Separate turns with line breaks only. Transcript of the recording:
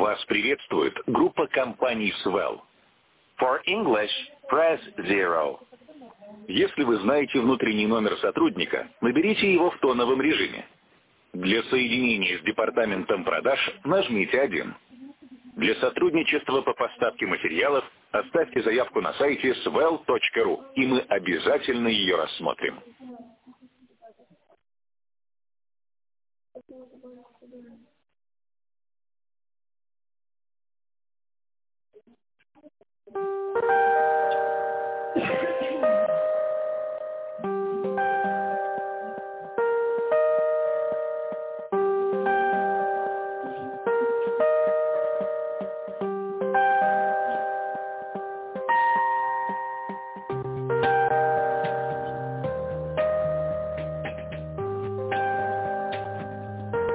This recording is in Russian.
Вас приветствует группа компаний Swell. For English, press 0. Если вы знаете внутренний номер сотрудника, наберите его в тоновом режиме. Для соединения с департаментом продаж нажмите 1. Для сотрудничества по поставке материалов оставьте заявку на сайте swell.ru, и мы обязательно ее рассмотрим.